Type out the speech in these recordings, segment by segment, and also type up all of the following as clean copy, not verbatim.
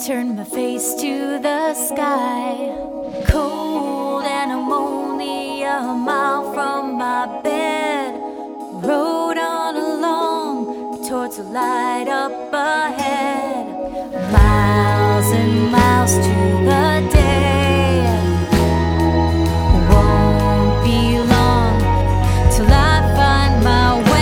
turned my face to the sky. Cold and I'm only a mile from my bed. Rode on along towards the light up ahead. Miles and miles to the day. Won't be long till I find my way.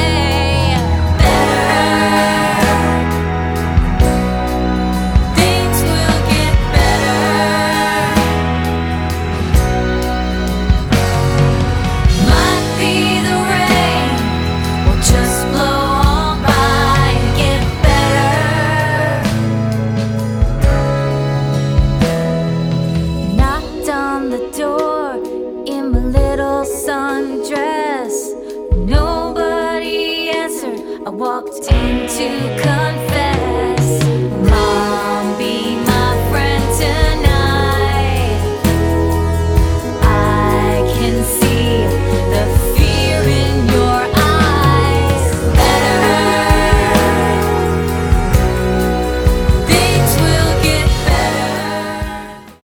Sundress, nobody answered. I walked in to confess.